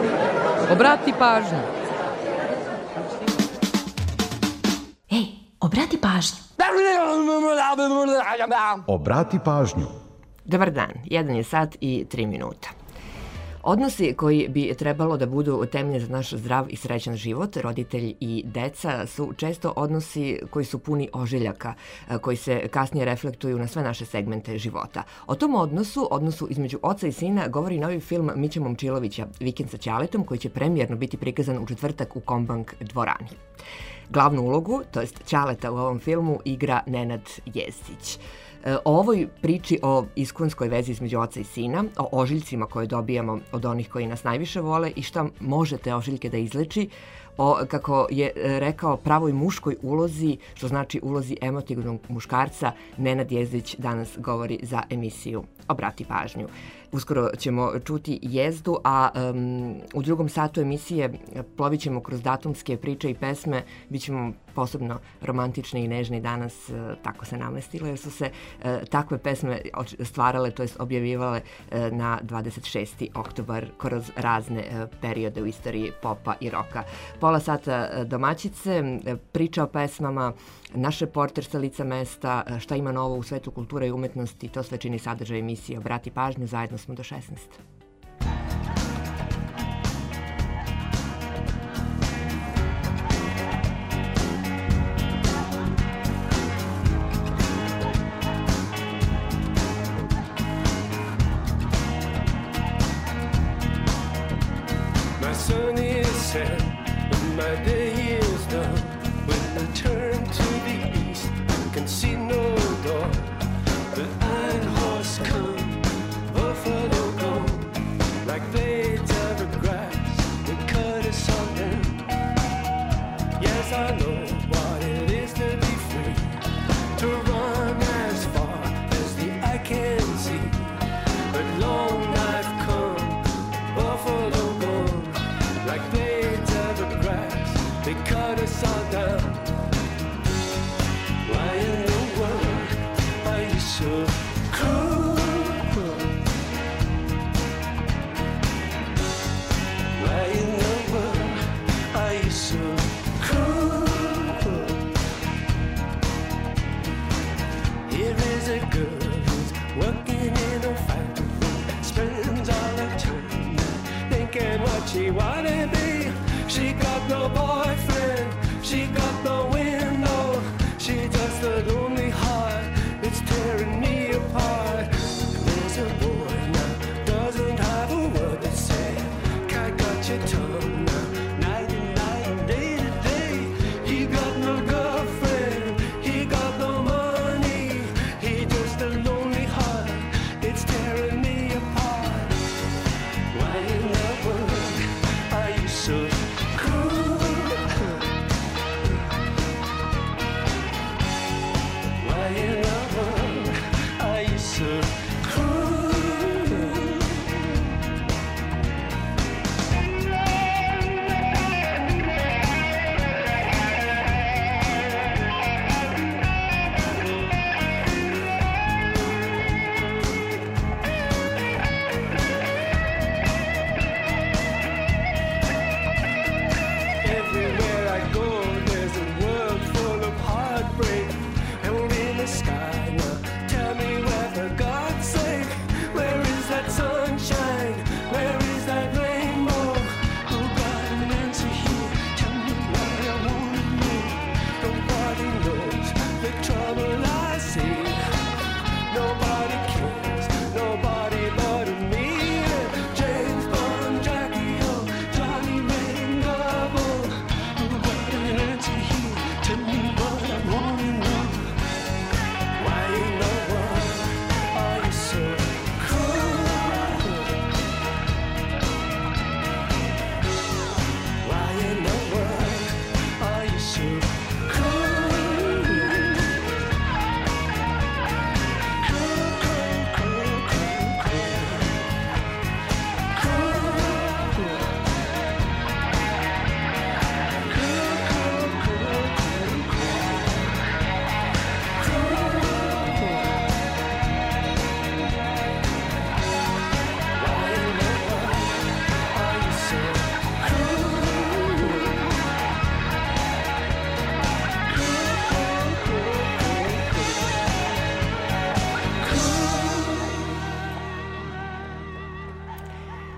Obrati pažnju. Ej, obrati pažnju. Obrati pažnju. Dobar dan, 1 je sat i 3 minuta. Odnosi koji bi trebalo da budu temelje za naš zdrav i srećan život, roditelj i deca, su često odnosi koji su puni ožiljaka, koji se kasnije reflektuju na sve naše segmente života. O tom odnosu između oca i sina, govori novi film Miće Momčilovića, Vikend sa Ćaletom, koji će premijerno biti prikazan u četvrtak u Kombank dvorani. Glavnu ulogu, to jest Ćaleta u ovom filmu, igra Nenad Jezdić. O ovoj priči o iskonskoj vezi između oca i sina, o ožiljcima koje dobijamo od onih koji nas najviše vole i šta može te ožiljke da izleči, o, kako je rekao, pravoj muškoj ulozi, što znači ulozi emotivnog muškarca, Nenad Jezdić danas govori za emisiju Obrati pažnju. Uskoro ćemo čuti Jezdu, a u drugom satu emisije plovit ćemo kroz datumske priče i pesme. Bićemo posebno romantični i nežni danas, tako se namestilo, jer su se takve pesme stvarale, to jest objavivale na 26. oktobar kroz razne periode u istoriji popa i roka. Pola sata domaćice, priča o pesmama, naš reporter sa lica mesta, šta ima novo u svetu kulture i umetnosti, to sve čini sadržaj emisije Obrati pažnju, zajedno smo do 16. My sun is set, and my day is done. When I turn to the east, I can see no door. The iron horse come, buffalo go, like blades of the grass, they cut us all down. Yes, I know what it is to be free, to run as far as the eye can see. But long life come, buffalo go, like blades of the grass, they cut us all down. Why in the world are you so cruel? Why in the world are you so cruel? Here is a girl who's working in a factory, spends all her time thinking what she wanna be. She got no boyfriend, she got no window, she just a lonely heart, it's tearing me apart. There's a boy now, doesn't have a word to say, cat got your tongue now, night and night, day to day. He got no girlfriend, he got no money, he just a lonely heart, it's tearing me apart. Why in the world are you so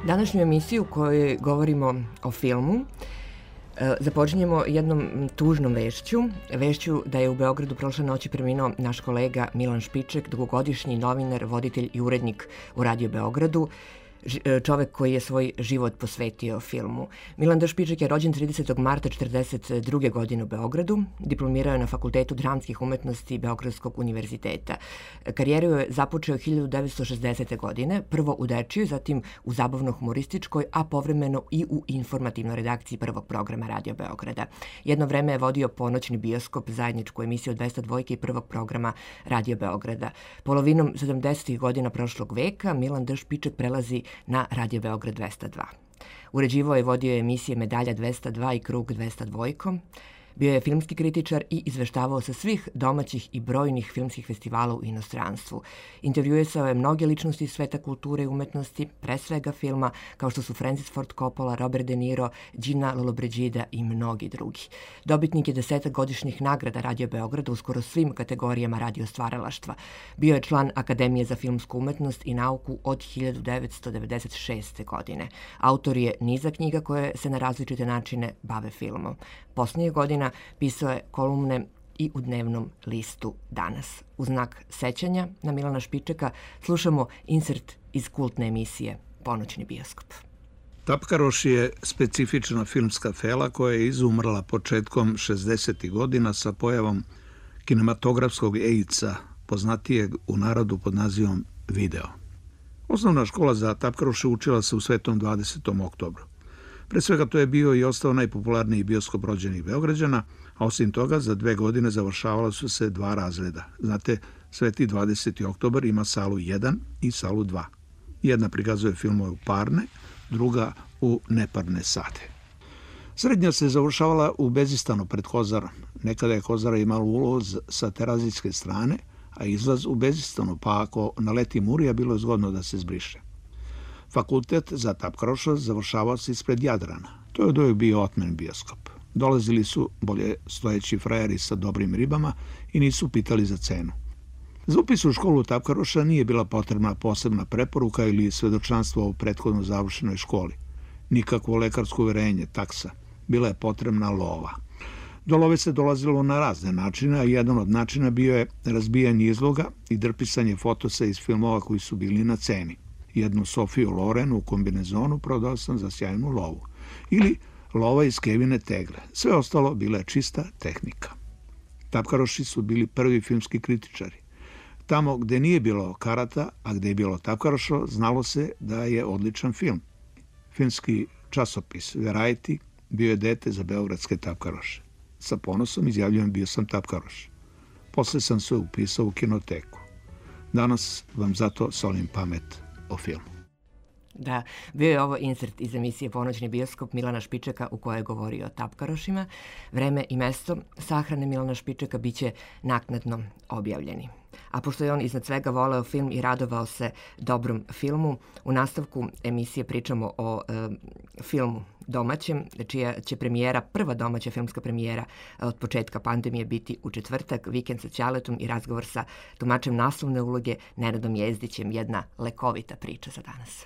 Današnju emisiju u kojoj govorimo o filmu započinjemo jednom tužnom vešću da je u Beogradu prošle noći preminuo naš kolega Milan Špiček, dugogodišnji novinar, voditelj i urednik u Radio Beogradu, čovek koji je svoj život posvetio filmu. Milan D. Špiček je rođen 30. marta 1942. godine u Beogradu, diplomirao je na Fakultetu dramskih umetnosti Beogradskog univerziteta. Karijeru je započeo 1960. godine, prvo u dečijoj, zatim u zabavno-humorističkoj, a povremeno i u informativnoj redakciji prvog programa Radio Beograda. Jedno vreme je vodio Ponoćni bioskop, zajedničku emisiju 202 i prvog programa Radio Beograda. Polovinom 70. godina prošlog veka Milan D. Špiček prelazi na Radio Beograd 202. Uređivao je vodio emisije Medalja 202 i Krug 202. Bio je filmski kritičar i izveštavao sa svih domaćih i brojnih filmskih festivala u inostranstvu. Intervjuisao je mnoge ličnosti iz sveta kulture i umetnosti, pre svega filma, kao što su Francis Ford Coppola, Robert De Niro, Gina Lollobrigida i mnogi drugi. Dobitnik je 10 godišnjih nagrada Radio Beograda u skoro svim kategorijama radio stvaralaštva. Bio je član Akademije za filmsku umetnost i nauku od 1996. godine. Autor je niza knjiga koje se na različite načine bave filmom. Poslednjih godina pisao je kolumne i u dnevnom listu Danas. U znak sećanja na Milana Špičeka slušamo insert iz kultne emisije Ponoćni bioskop. Tapkaroš je specifična filmska fela koja je izumrla početkom 60. godina sa pojavom kinematografskog AIDS-a, poznatijeg u narodu pod nazivom video. Osnovna škola za Tapkaroše učila se u Svetom 20. oktobru. Pre svega to je bio i ostao najpopularniji bioskop rođenih Beograđana, a osim toga za 2 godine završavala su se 2 razreda. Znate, Sveti 20. oktobar ima salu 1 i salu 2. Jedna prikazuje filmove u parne, druga u neparne sate. Srednja se završavala u Bezistanu pred Kozarom. Nekada je Kozara imala ulaz sa terazijske strane, a izlaz u Bezistanu, pa ako naleti Murija, bilo je zgodno da se zbriše. Fakultet za Tapkaroša završavao se ispred Jadrana. To je od uvijek bio otmen bioskop. Dolazili su bolje stojeći frajeri sa dobrim ribama i nisu pitali za cenu. Za upis u školu Tapkaroša nije bila potrebna posebna preporuka ili svedočanstvo o prethodno završenoj školi. Nikakvo lekarsko uverenje, taksa. Bila je potrebna lova. Do love se dolazilo na razne načine, a jedan od načina bio je razbijanje izloga i drpisanje fotosa iz filmova koji su bili na ceni. Jednu Sofiju Loren u kombinezonu prodao sam za sjajnu lovu. Ili lova iz Kevine tegle. Sve ostalo bila je čista tehnika. Tapkaroši su bili prvi filmski kritičari. Tamo gde nije bilo karata, a gde je bilo Tapkarošo, znalo se da je odličan film. Filmski časopis Variety bio je dete za beogradske Tapkaroše. Sa ponosom izjavljujem bio sam Tapkaroš. Posle sam se upisao u kinoteku. Danas vam zato solim pamet o filmu. Da, bio je ovo insert iz emisije Ponoćni bioskop Milana Špičeka u kojoj je govorio o Tapkarošima. Vreme i mesto sahrane Milana Špičeka biće naknadno objavljeni. A pošto je on iznad svega voleo film i radovao se dobrom filmu, u nastavku emisije pričamo o filmu domaćem, čija će premijera, prva domaća filmska premijera od početka pandemije biti u četvrtak, vikend sa Ćaletom i razgovor sa tumačem naslovne uloge Nenadom Jezdićem, jedna lekovita priča za danas.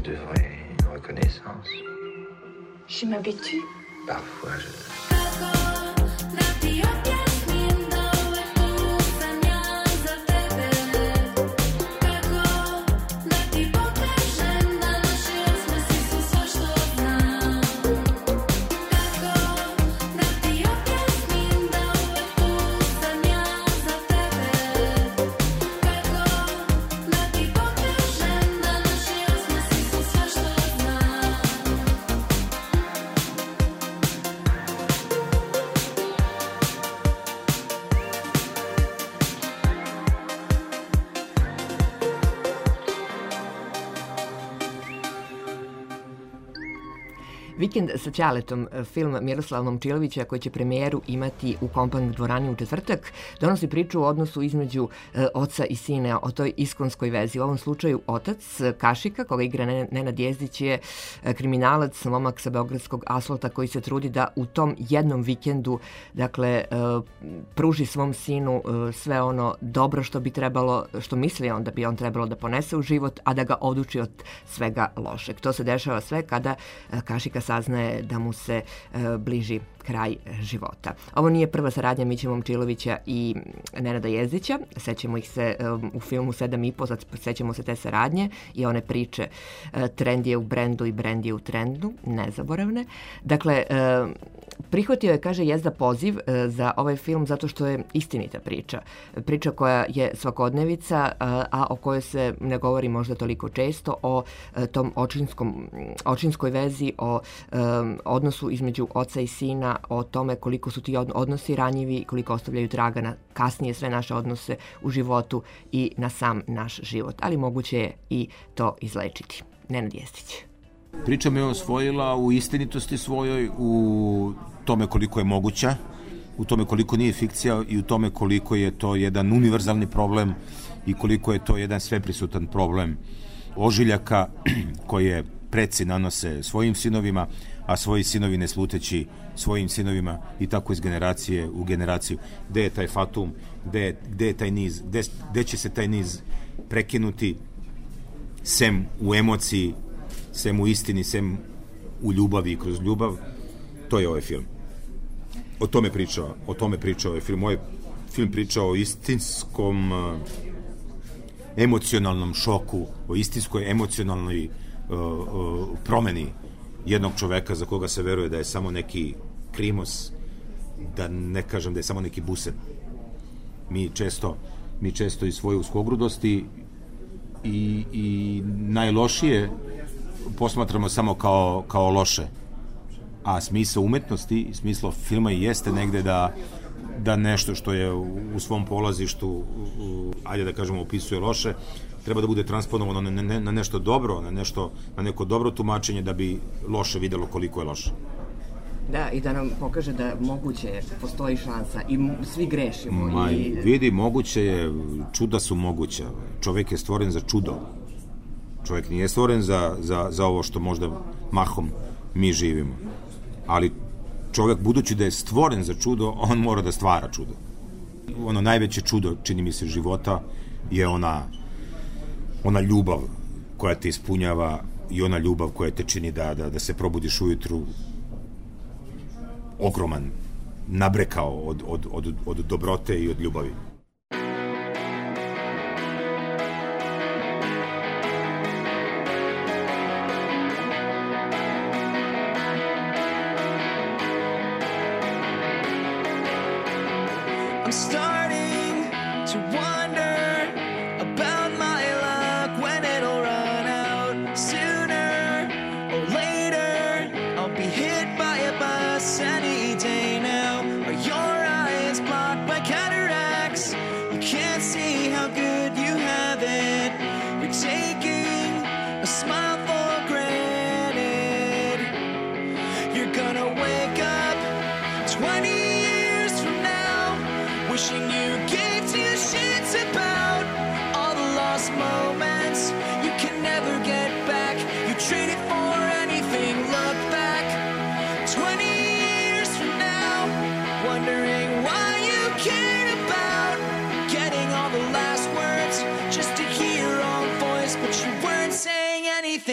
devrais une reconnaissance. Je m'habitue. Parfois, je... Vikend sa Ćaletom, film Miroslava Momčilovića koji će premijeru imati u Kompank dvorani u četvrtak, donosi priču o odnosu između oca i sina, o toj iskonskoj vezi. U ovom slučaju otac Kašika, koga igra Nenad Jezdić, je kriminalac, momak sa beogradskog asfalta koji se trudi da u tom jednom vikendu, dakle, pruži svom sinu sve ono dobro što bi trebalo, što misli on da bi on trebalo da ponese u život, a da ga oduči od svega lošeg. To se dešava sve kada Kašika saznaje da mu se bliži kraj života. Ovo nije prva saradnja Miće Momčilovića i Nenada Jezdića. Sećamo ih se u filmu 7,5, sećamo se te saradnje i one priče Trend je u brendu i brend je u trendu, nezaboravne. Dakle, prihvatio je, kaže Jezda, poziv za ovaj film zato što je istinita priča. Priča koja je svakodnevica, a o kojoj se ne govori možda toliko često, o tom očinskoj vezi, o odnosu između oca i sina, o tome koliko su ti odnosi ranjivi, koliko ostavljaju traga na kasnije sve naše odnose u životu i na sam naš život. Ali moguće je i to izlečiti. Nenad Jezdić. Priča me osvojila u istinitosti svojoj, u tome koliko je moguća, u tome koliko nije fikcija i u tome koliko je to jedan univerzalni problem i koliko je to jedan sveprisutan problem ožiljaka koje preci nanose svojim sinovima, a svoji sinovi ne sluteći svojim sinovima i tako iz generacije u generaciju. Gde je taj fatum, gde je taj niz, gde će se taj niz prekinuti, sem u emociji, sem u istini, sem u ljubavi i kroz ljubav, to je ovaj film. O tome priča ovaj film. Ovaj film priča o istinskom emocionalnom šoku, o istinskoj emocionalnoj promeni jednog čoveka za koga se veruje da je samo neki krimos, da ne kažem da je samo neki busen. Mi često iz svoje uskogrudosti i najlošije posmatramo samo kao loše. A smisao umetnosti, smisao filma i jeste negde da nešto što je u svom polazištu, ajde da kažemo, opisuje loše, treba da bude transponovano na nešto dobro, na neko dobro tumačenje da bi loše videlo koliko je loše. Da, i da nam pokaže da moguće, postoji šansa i svi grešimo. Vidi, moguće je, čuda su moguća. Čovek je stvoren za čudo. Čovek nije stvoren za ovo što možda mahom mi živimo. Ali čovek, budući da je stvoren za čudo, on mora da stvara čudo. Ono najveće čudo, čini mi se, života je ona ljubav koja te ispunjava i ona ljubav koja te čini da se probudiš ujutru ogroman, nabrekao od dobrote i od ljubavi. I'm starting to wonder about my luck, when it'll run out. Sooner or later I'll be hit by a bus any day now. Are your eyes blocked by cataracts? You can't see how good you have it. You're taking a smile for granted. You're gonna wake up 20 wishing you gave two shits about all the lost moments you can never get back. You traded for anything, look back 20 years from now, wondering why you cared about getting all the last words just to hear your own voice, but you weren't saying anything.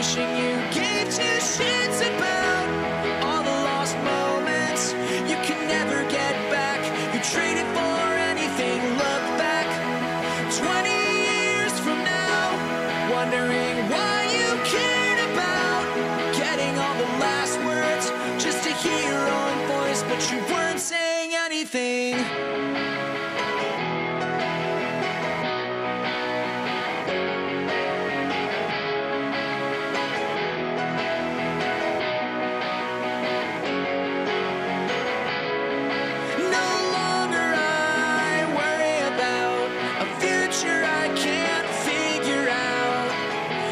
wishing you gave two shits about all the lost moments you can never get back. You traded for anything, look back 20 years from now, wondering why you cared about getting all the last words just to hear your own voice, but you weren't saying anything. No longer I worry about a future I can't figure out.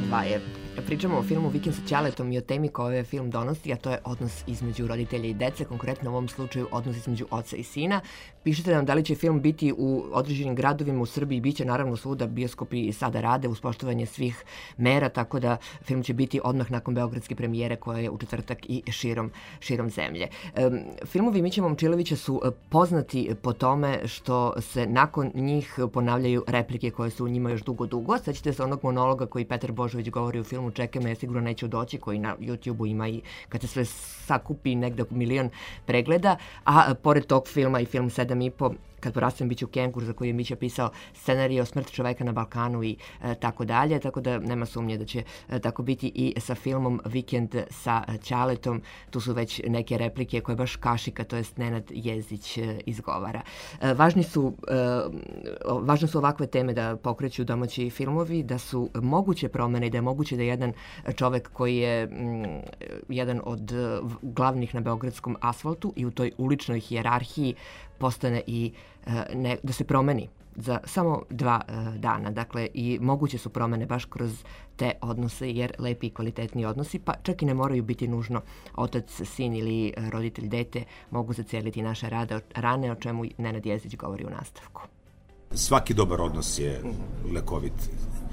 odvaje. Pričamo o filmu Vikend sa Ćaletom i o temi koju ovaj film donosi, a to je odnos između roditelja i dece, konkretno u ovom slučaju odnos između oca i sina. Pišete nam da li će film biti u određenim gradovima u Srbiji, biće naravno svuda, bioskopi i sada rade uz poštovanje svih mera, tako da film će biti odmah nakon beogradske premijere koja je u četvrtak i širom zemlje. Filmovi Miće Momčilovića su poznati po tome što se nakon njih ponavljaju replike koje su u njima još dugo. Sećate se onog monologa koji Petar Božović govori u filmu Čekaj me, sigurno neću doći, koji na YouTube-u ima i kad se sve sakupi negde 1 milion pregleda, a pored tog filma i film 7,5, Kad porastem biću kengur, za koji je Mića pisao scenarij o smrti čoveka na Balkanu i tako dalje, tako da nema sumnje da će tako biti i sa filmom Vikend sa Ćaletom. Tu su već neke replike koje baš Kašika, to jest Nenad Jezdić, izgovara. Važne su ovakve teme da pokreću domaći filmovi, da su moguće promene i da je moguće da jedan čovek koji je jedan od glavnih na beogradskom asfaltu i u toj uličnoj hijerarhiji postane i da se promeni za samo 2 dana. Dakle, i moguće su promene baš kroz te odnose, jer lepi i kvalitetni odnosi, pa čak i ne moraju biti nužno otac, sin ili roditelj, dete, mogu zaceliti naše rane, o čemu Nenad Jezdić govori u nastavku. Svaki dobar odnos je lekovit.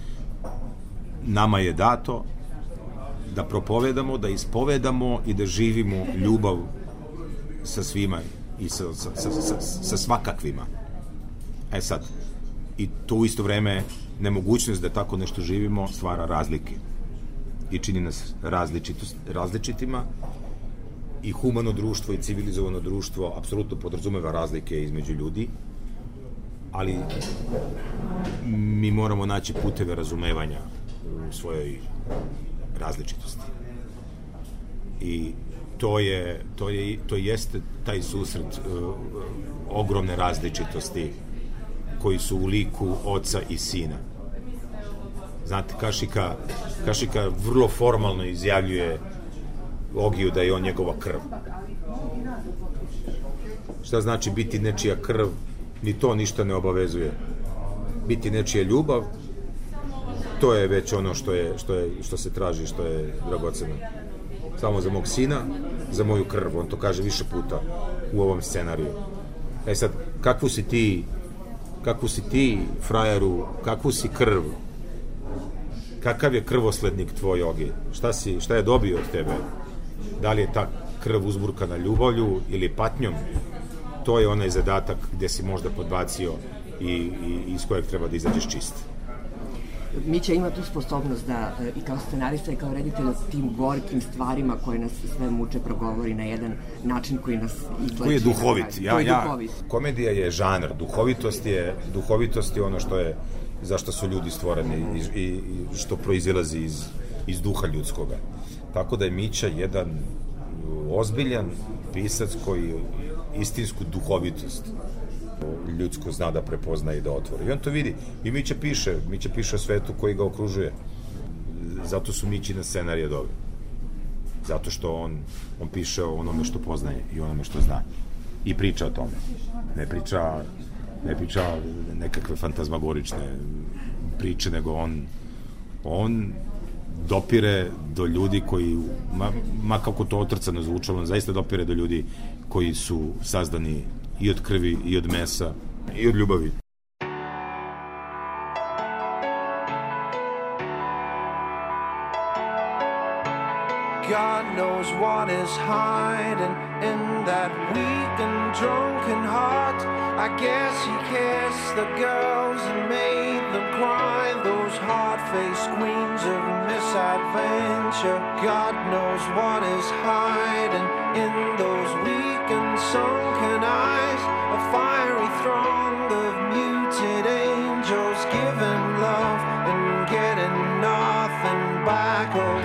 Nama je dato da propovedamo, da ispovedamo i da živimo ljubav sa svima i sa svakakvima. Sad, i to u isto vreme nemogućnost da tako nešto živimo stvara razlike i čini nas različitima, i humano društvo i civilizovano društvo apsolutno podrazumeva razlike između ljudi, ali mi moramo naći puteve razumevanja u svojoj različitosti. I to jeste taj susret ogromne različitosti koji su u liku oca i sina. Znate, Kašika vrlo formalno izjavljuje Ogiju da je on njegova krv. Šta znači biti nečija krv? Ni to ništa ne obavezuje. Biti nečija ljubav, to je već ono što se traži, što je dragoceno. Samo za mog sina, za moju krv, on to kaže više puta u ovom scenariju. Sad, kakvu si ti, frajeru, kakvu si krv, kakav je krvoslednik tvoj, Ogi, šta je dobio od tebe, da li je ta krv uzburkana ljubavlju ili patnjom, to je onaj zadatak gde si možda podbacio i iz kojeg treba da izađeš čist. Mića ima tu sposobnost da i kao scenarista i kao reditelj o tim gorkim stvarima koje nas sve muče progovori na jedan način koji nas izleči. Koji je duhovit. Komedija je žanr, duhovitost je ono zašto su ljudi stvoreni i što proizilazi iz duha ljudskoga. Tako da je Mića jedan ozbiljan pisac koji istinsku duhovitost ljudsko zna da prepozna i da otvori. I on to vidi. I Mića piše o svetu koji ga okružuje. Zato su Mićine scenarije dobri. Zato što on piše o onome što poznaje i onome što zna. I priča o tome. Ne priča nekakve fantazmagorične priče, nego on dopire do ljudi koji, ma kako to otrcano zvučalo, on zaista dopire do ljudi koji su sazdani i od krvi, i od mesa, i od ljubavi. God knows what is hiding in that weak and drunken heart. I guess he kissed the girls and made them cry, those hard-faced queens of misadventure. God knows what is hiding in those weak and sunken eyes, a fiery throng of muted angels giving love and getting nothing back. Oh,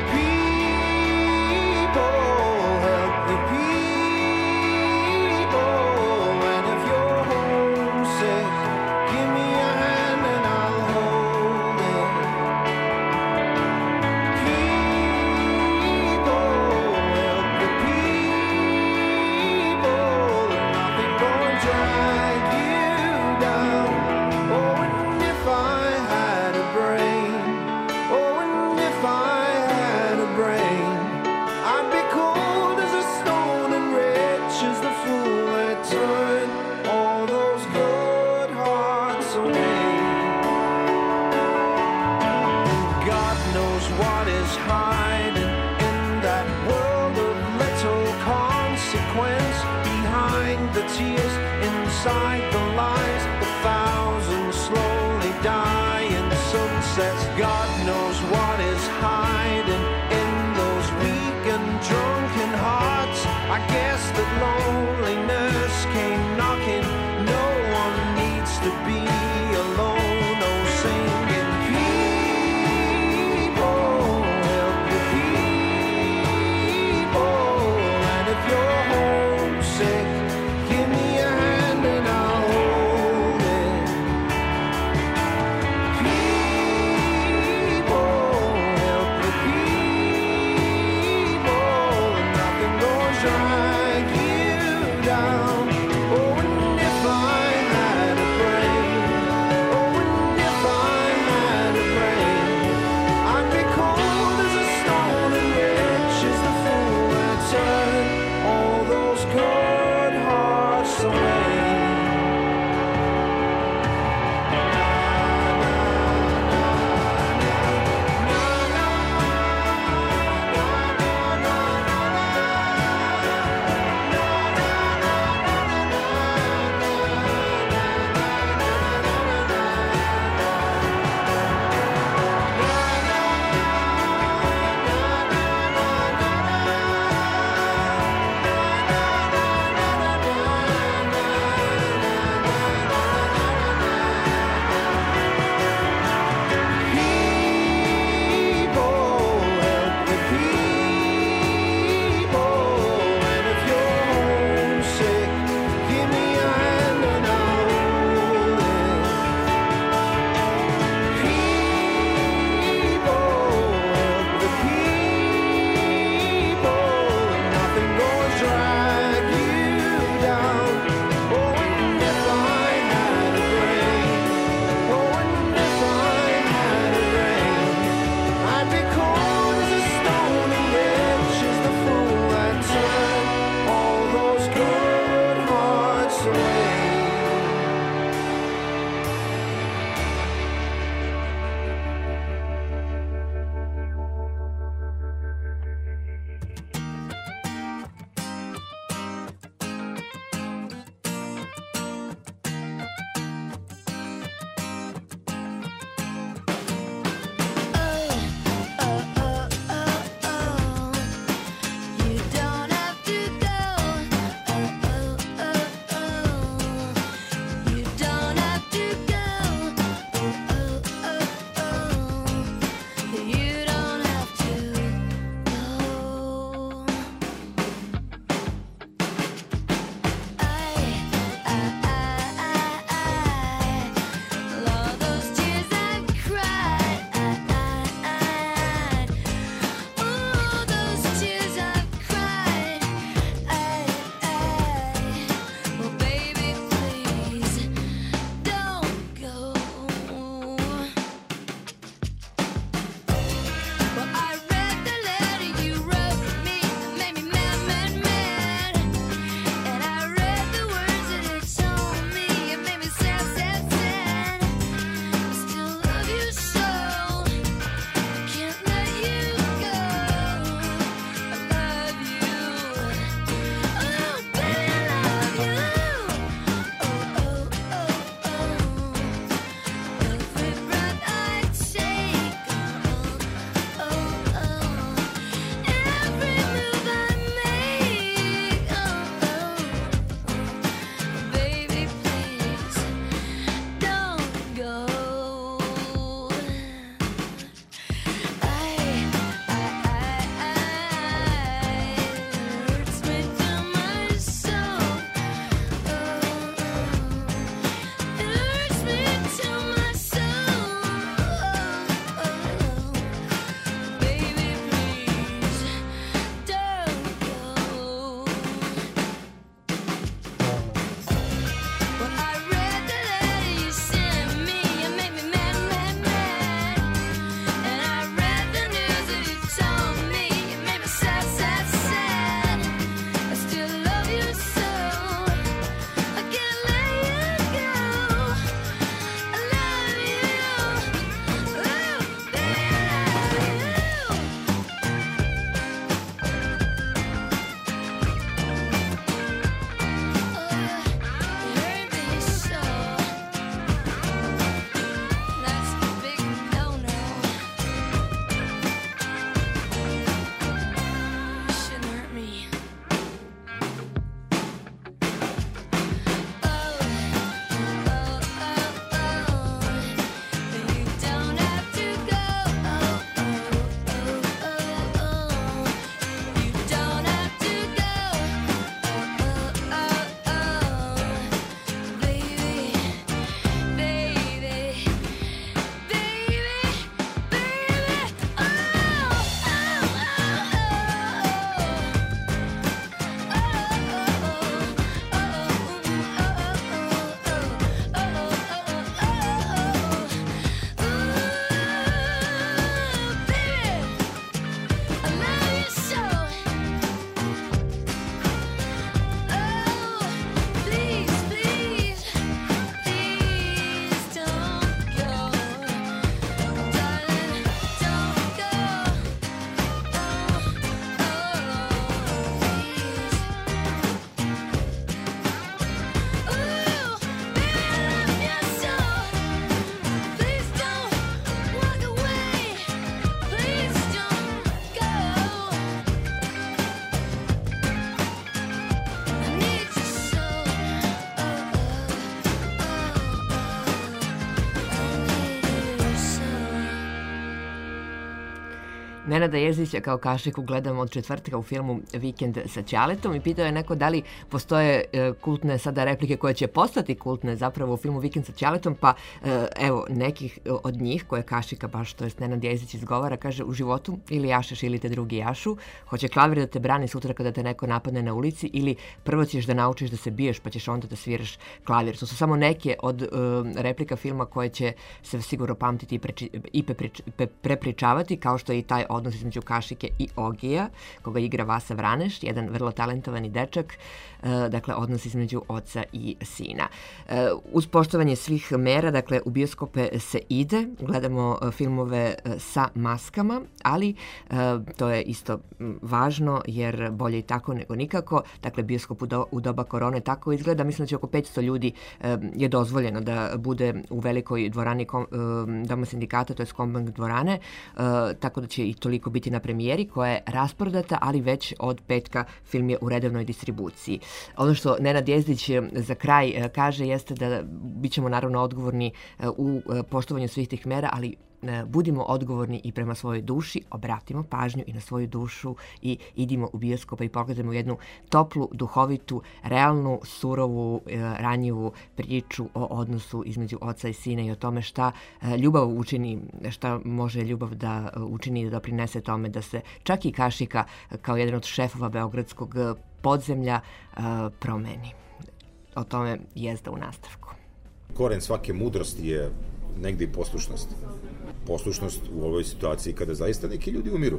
Nenada Jezdića kao Kašiku gledamo od četvrtka u filmu Vikend sa Ćaletom i pitao je neko da li postoje kultne sada replike koje će postati kultne zapravo u filmu Vikend sa Ćaletom, pa evo nekih od njih koje Kašika baš, to jest Nenad Jezdić izgovara, kaže: u životu ili jašeš ili te drugi jašu, hoće klavir da te brani sutra kada te neko napadne na ulici, ili prvo ćeš da naučiš da se biješ pa ćeš onda da sviraš klavir. To su samo neke od replika filma koje će se sigurno pamtiti i prepričavati, kao što je i taj odnos između Kašike i Ogija, koga igra Vasa Vraneš, jedan vrlo talentovani dečak, dakle odnos između oca i sina. Uz poštovanje svih mera, dakle u bioskope se ide, gledamo filmove sa maskama, ali to je isto važno jer bolje i tako nego nikako. Dakle, bioskop u doba korone tako izgleda. Mislim da će oko 500 ljudi je dozvoljeno da bude u velikoj dvorani Doma sindikata, to je Kombank dvorane, tako da će i toliko biti na premijeri koja je rasprodata, ali već od petka film je u redovnoj distribuciji. Ono što Nenad Jezdić za kraj kaže jeste da bit ćemo naravno odgovorni u poštovanju svih tih mera, ali budimo odgovorni i prema svojoj duši, obratimo pažnju i na svoju dušu i idimo u bioskopa i pogledajmo jednu toplu, duhovitu, realnu, surovu, ranjivu priču o odnosu između oca i sina i o tome šta ljubav učini, šta može ljubav da učini i da doprinese tome da se čak i Kašika kao jedan od šefova beogradskog podzemlja promeni. O tome jezda u nastavku. Koren svake mudrosti je negde i poslušnost. Poslušnost u ovoj situaciji kada zaista neki ljudi umiru.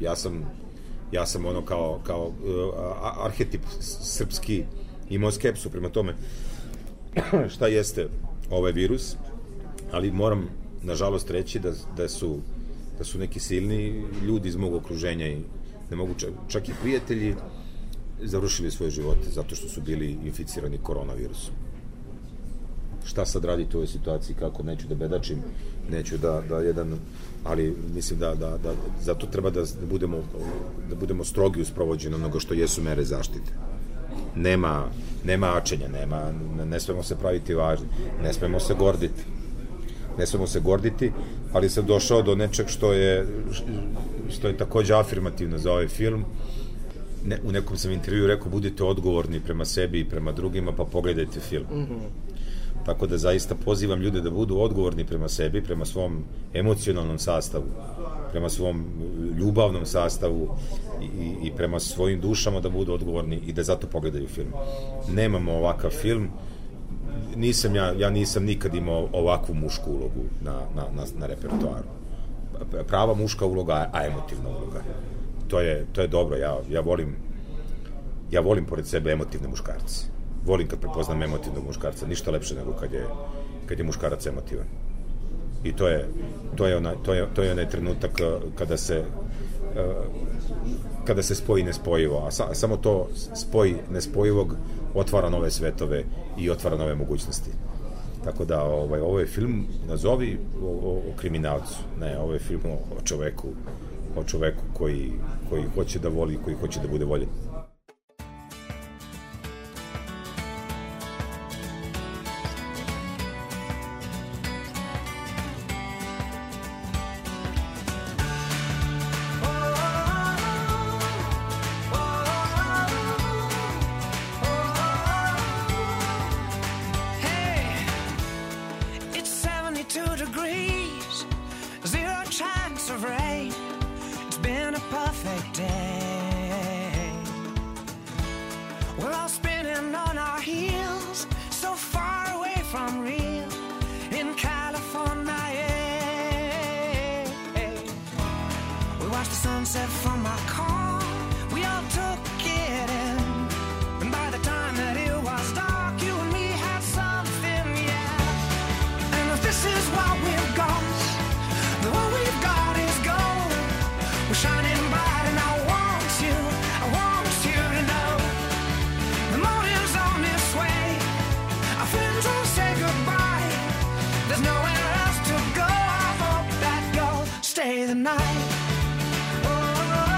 Ja sam ono kao arhetip srpski imao skepsu prema tome šta jeste ovaj virus, ali moram nažalost reći da su neki silni ljudi iz mog okruženja i ne mogu čak i prijatelji završili svoje živote zato što su bili inficirani koronavirusom. Šta sad raditi u ovoj situaciji, kako, neću da bedačim, neću da ali mislim da zato treba da budemo strogi u sprovođenju onoga što jesu mere zaštite. Nema ačenja, ne smemo se praviti važni, ne smemo se gorditi, ali sam došao do nečeg što je takođe afirmativno za ovaj film. U nekom sam intervju rekao: budite odgovorni prema sebi i prema drugima, pa pogledajte film. Tako da zaista pozivam ljude da budu odgovorni prema sebi, prema svom emocionalnom sastavu, prema svom ljubavnom sastavu i prema svojim dušama da budu odgovorni i da zato pogledaju film. Nemamo ovakav film, ja nisam nikad imao ovakvu mušku ulogu na repertoaru. Prava muška uloga, a emotivna uloga. To je dobro, ja volim pored sebe emotivne muškarce. Volim kad prepoznam emotivnog muškarca, ništa lepše nego kad je muškarac emotivan. I to je onaj trenutak kada se spoji nespojivo, a samo to spoj nespojivog otvara nove svetove i otvara nove mogućnosti. Tako da ovo je film, nazovi o kriminalcu, ne, ovo je film o čoveku koji hoće da voli, koji hoće da bude voljen. Stay the night. Oh,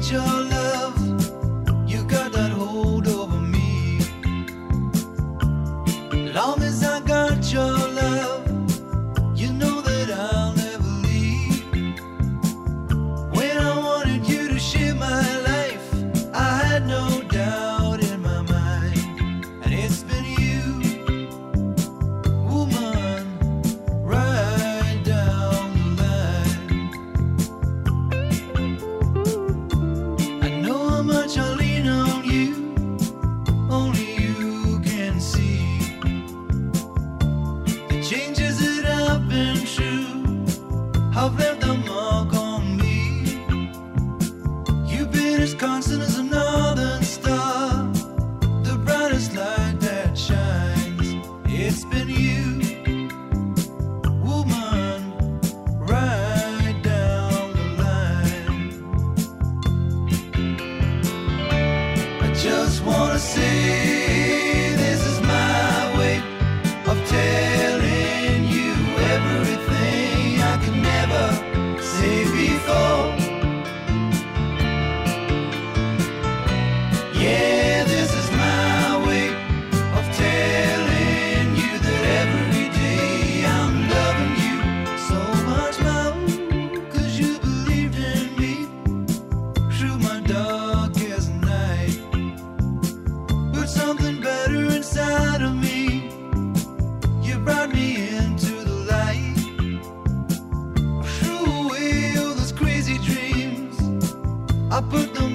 need your love. You got that hold over me. Long as I got your love, you know that I'll never leave. When I wanted you to share my life, I had no doubt in my mind. And it's been you, woman, right down the line. I know how much I lean on you, only you can see. The changes that I've been through have left a mark on me. You've been as constant as a northern star, the brightest light that shines. It's been you, woman, right down the line. I just wanna say this is my way of telling you everything I could never say before. Yeah, this is my way of telling you that every day I'm loving you so much more. 'Cause you believed in me through my darkest night. Put something better inside of me. You brought me into the light. Threw away all those crazy dreams. I put them